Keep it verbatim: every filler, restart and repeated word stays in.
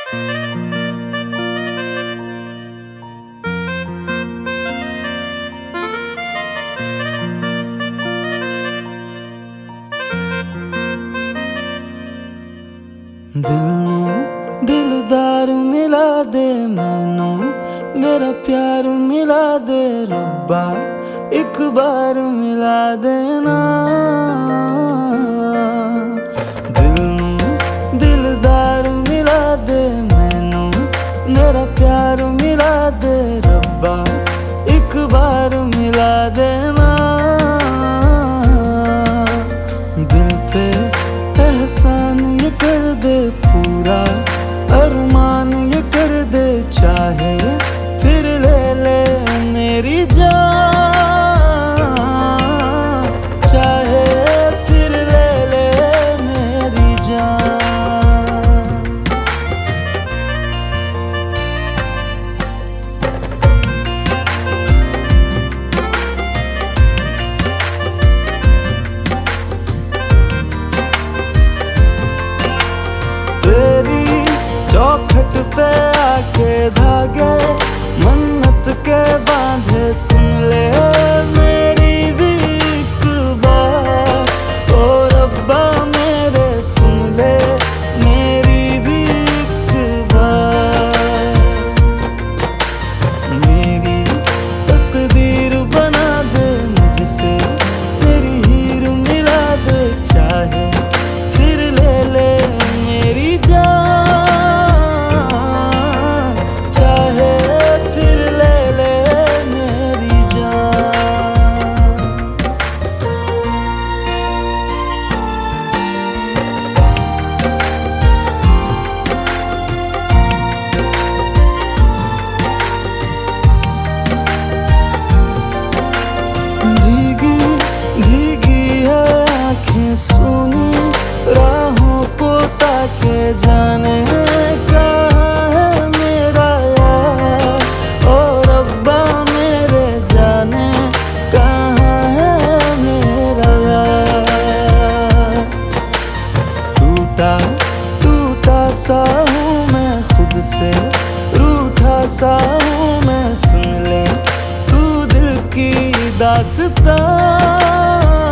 दिल नू दिलदार मिला दे, मैनू मेरा प्यार मिला दे रब्बा, एक बार मिला देना। दिल नू दिलदार मिला दे, मैनू मेरा प्यार मिला दे रब्बा, एक बार मिला देना। दिल पे एहसान ये कर दे पूरा, अरमान ये कर दे, चाहे फिर ले ले मेरी जान, चाहे फिर ले ले मेरी जान। तेरी चौखट पे आके धागे मन्नत के बांधे, सुन ले मेरी भी एक बार ओ रब्बा मेरे, सुन ले मेरी भी एक बार। मेरी तकदीर बना दे मुझसे, मेरी हीर मिला दे, चाहे फिर ले ले मेरी जान, चाहे फिर ले ले मेरी जान। भीगी भीगी है आँखें सुनी, राहों को ताके जाने कहाँ है मेरा यार, ओ रब्बा मेरे जाने कहाँ है मेरा यार। टूटा टूटा सा हूँ मैं खुद से, रूठा सा हूँ मैं, सुन ले तू दिल की दास्तां।